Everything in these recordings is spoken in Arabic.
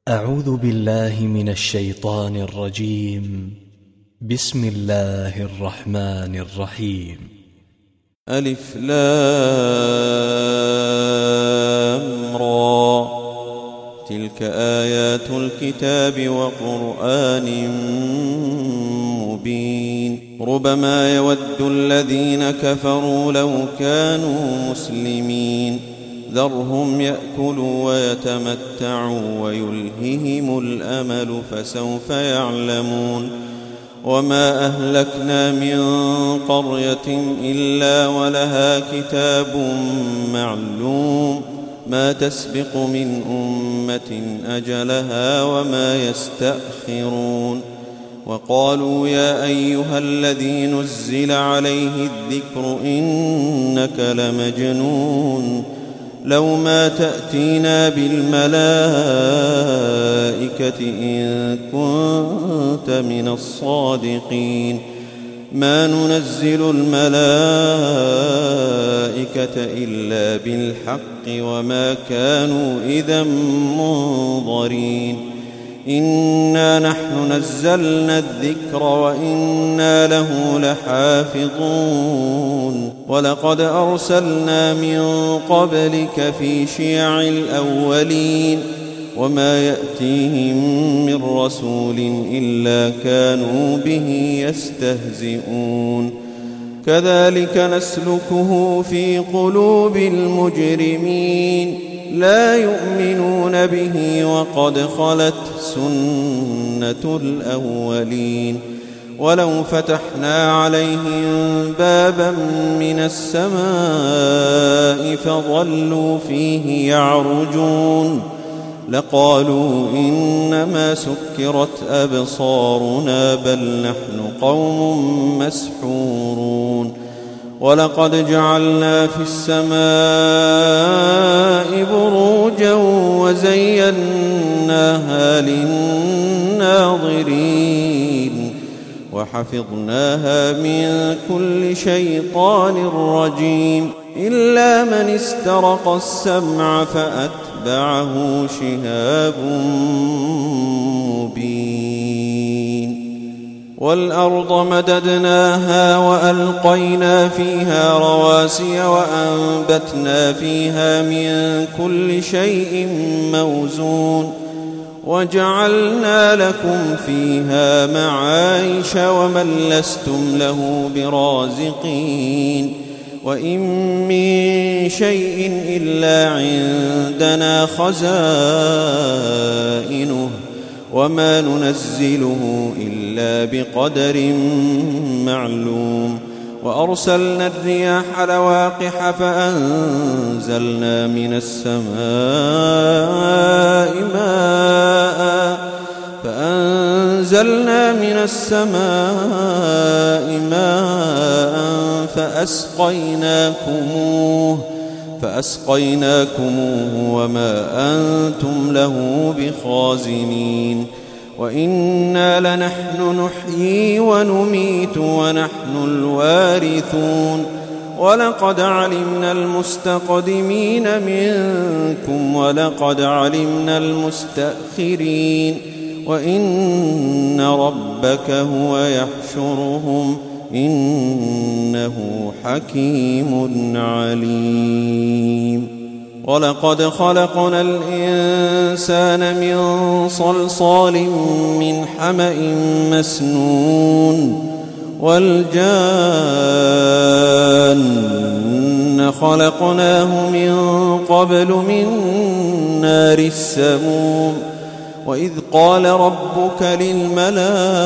أعوذ بالله من الشيطان الرجيم. بسم الله الرحمن الرحيم. ألف لام را، تلك آيات الكتاب وقرآن مبين. ربما يود الذين كفروا لو كانوا مسلمين، ذرهم يأكلوا ويتمتعوا ويلههم الأمل فسوف يعلمون. وما أهلكنا من قرية إلا ولها كتاب معلوم، ما تسبق من أمة أجلها وما يستأخرون. وقالوا يا أيها الذي نزل عليه الذكر إنك لمجنون، لو ما تأتينا بالملائكة إن كنت من الصادقين. ما ننزل الملائكة إلا بالحق وما كانوا إذا منظرين. إنا نحن نزلنا الذكر وإنا له لحافظون. ولقد أرسلنا من قبلك في شيع الأولين، وما يأتيهم من رسول إلا كانوا به يستهزئون. كذلك نسلكه في قلوب المجرمين، لا يؤمنون به وقد خلت سنة الأولين. ولو فتحنا عليهم بابا من السماء فظلوا فيه يعرجون لقالوا إنما سكرت أبصارنا بل نحن قوم مسحورون. ولقد جعلنا في السماء بروجا وزيناها للناظرين وحفظناها من كل شيطان رجيم إلا من استرق السمع فأتبعه شهاب مبين. والأرض مددناها وألقينا فيها رواسي وأنبتنا فيها من كل شيء موزون وجعلنا لكم فيها معايش ومن لستم له برازقين. وإن من شيء إلا عندنا خزائنه وما ننزله إلا بقدر معلوم. وأرسلنا الرياح لواقح فأنزلنا من السماء ماء فأسقيناكموه وما أنتم له بخازنين. وإنا لنحن نحيي ونميت ونحن الوارثون. ولقد علمنا المستقدمين منكم ولقد علمنا المستأخرين. وإن ربك هو يحشرهم إنه حكيم عليم. ولقد خلقنا الإنسان من صلصال من حمأ مسنون. والجان خلقناه من قبل من نار السموم. وإذ قال ربك للملائكة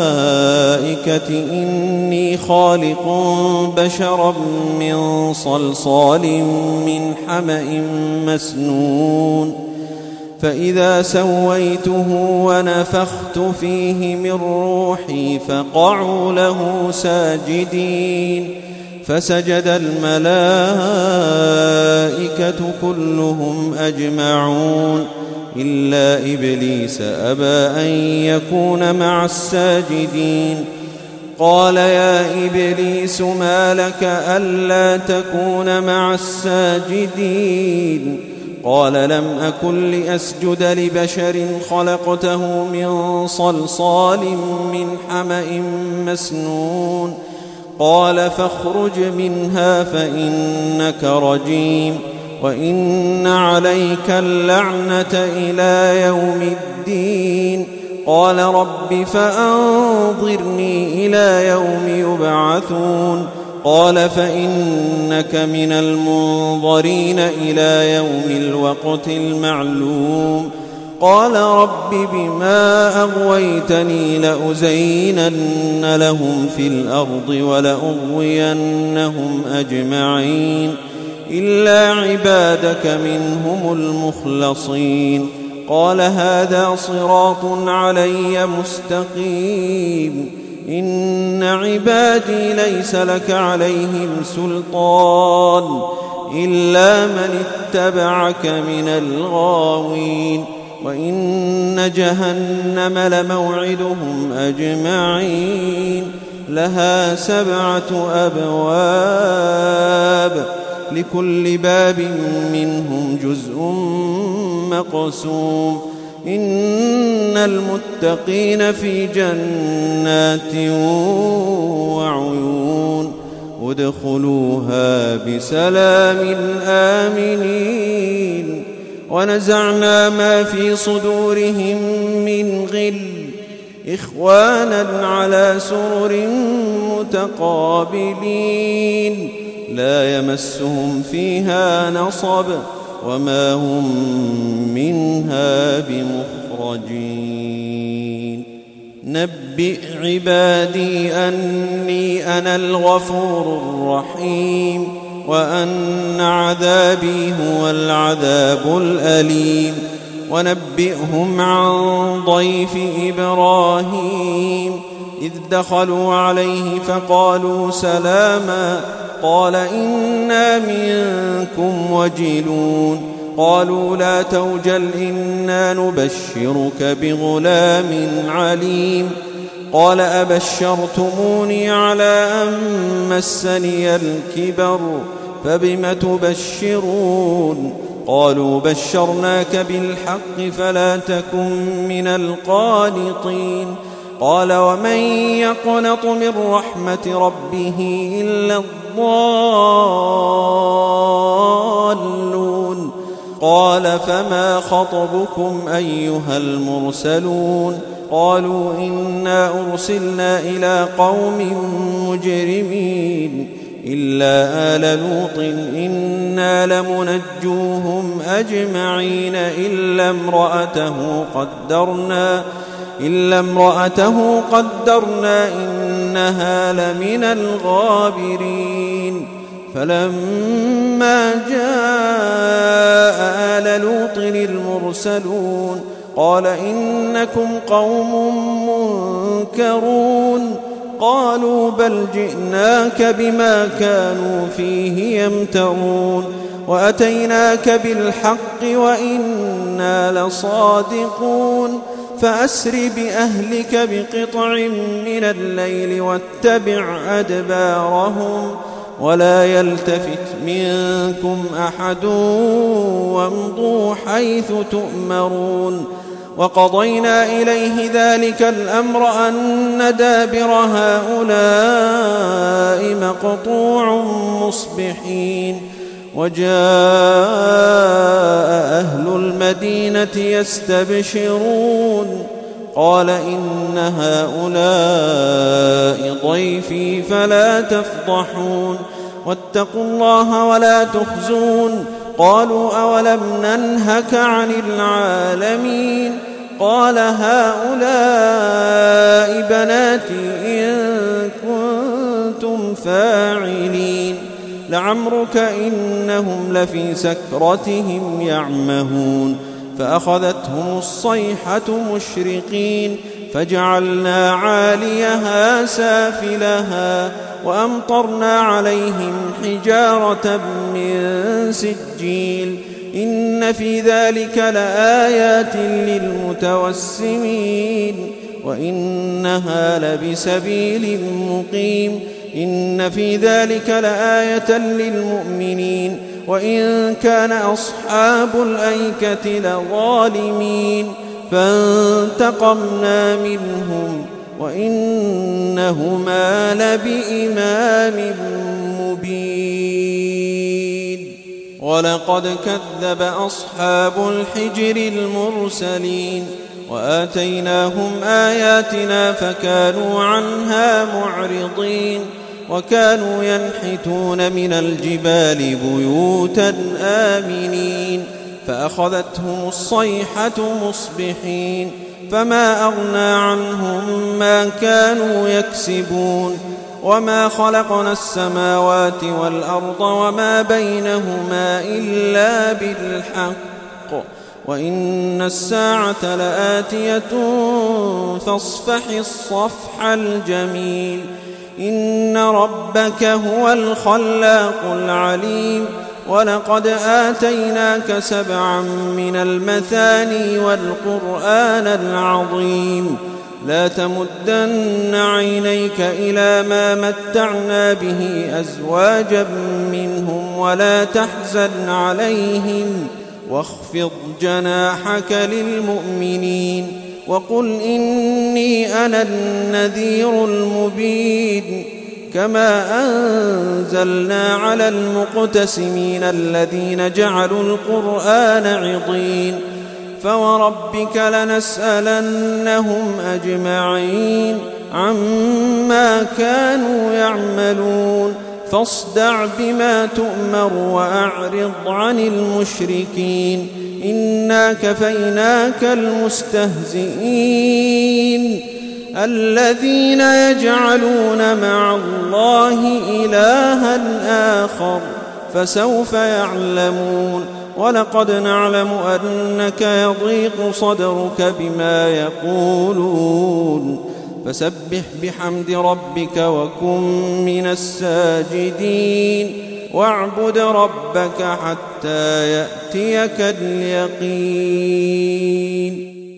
إني خالق بشرا من صلصال من حمأ مسنون فإذا سويته ونفخت فيه من روحي فقعوا له ساجدين. فسجد الملائكة كلهم أجمعون إلا إبليس أبى أن يكون مع الساجدين. قال يا إبليس ما لك ألا تكون مع الساجدين؟ قال لم أكن لأسجد لبشر خلقته من صلصال من حمأ مسنون قال فاخرج منها فإنك رجيم وإن عليك اللعنة إلى يوم الدين قال رب فأنظرني إلى يوم يبعثون قال فإنك من المنظرين إلى يوم الوقت المعلوم قال رب بما أغويتني لأزينن لهم في الأرض ولأغوينهم أجمعين إلا عبادك منهم المخلصين قال هذا صراط علي مستقيم إن عبادي ليس لك عليهم سلطان إلا من اتبعك من الغاوين وإن جهنم لموعدهم أجمعين لها 7 أبواب لكل باب منهم جزء مقسوم إن المتقين في جنات وعيون ادخلوها بسلام آمنين ونزعنا ما في صدورهم من غل إخوانا على سرر متقابلين لا يمسهم فيها نصب وما هم منها بمخرجين نبئ عبادي أني أنا الغفور الرحيم وأن عذابي هو العذاب الأليم ونبئهم عن ضيف إبراهيم إذ دخلوا عليه فقالوا سلاما قال إنا منكم وجلون قالوا لا توجل إنا نبشرك بغلام عليم قال أبشرتموني على أن مسني الكبر فبم تبشرون قالوا بشرناك بالحق فلا تكن من القانطين قال ومن يقنط من رحمة ربه إلا الضالون قال فما خطبكم أيها المرسلون قالوا إنا أرسلنا إلى قوم مجرمين إلا آل لوط إنا لمنجوهم أجمعين إلا امرأته قدرنا إنها لمن الغابرين فلما جاء آل لوط المرسلون قال إنكم قوم منكرون قالوا بل جئناك بما كانوا فيه يمترون وأتيناك بالحق وإنا لصادقون فأسر بأهلك بقطع من الليل واتبع أدبارهم ولا يلتفت منكم أحد وامضوا حيث تؤمرون وقضينا إليه ذلك الأمر أن دابر هؤلاء مقطوع مصبحين وجاء أهل المدينة يستبشرون قال إن هؤلاء ضيفي فلا تفضحون واتقوا الله ولا تخزون قالوا أولم ننهك عن العالمين قال هؤلاء بناتي إن كنتم فاعلين لعمرك إنهم لفي سكرتهم يعمهون فأخذتهم الصيحة مشرقين فجعلنا عاليها سافلها وأمطرنا عليهم حجارة من سجيل إن في ذلك لآيات للمتوسمين وإنها لبسبيل مقيم إن في ذلك لآية للمؤمنين وإن كان أصحاب الأيكة لظالمين فانتقمنا منهم وإنهما لبإمام مبين ولقد كذب أصحاب الحجر المرسلين وآتيناهم آياتنا فكانوا عنها معرضين وكانوا ينحتون من الجبال بيوتا آمنين فأخذتهم الصيحة مصبحين فما أغنى عنهم ما كانوا يكسبون وما خلقنا السماوات والأرض وما بينهما إلا بالحق وإن الساعة لآتية فاصفح الصفح الجميل إن ربك هو الخلاق العليم ولقد آتيناك 7 من المثاني والقرآن العظيم لا تمدن عينيك إلى ما متعنا به أزواجا منهم ولا تحزن عليهم واخفض جناحك للمؤمنين وقل إني أنا النذير المبين كما أنزلنا على المقتسمين الذين جعلوا القرآن عضين فوربك لنسألنهم أجمعين عما كانوا يعملون فاصدع بما تؤمر وأعرض عن المشركين إنا كفيناك المستهزئين الذين يجعلون مع الله إلها آخر فسوف يعلمون ولقد نعلم أنك يضيق صدرك بما يقولون فسبح بحمد ربك وكن من الساجدين واعبد ربك حتى يأتيك اليقين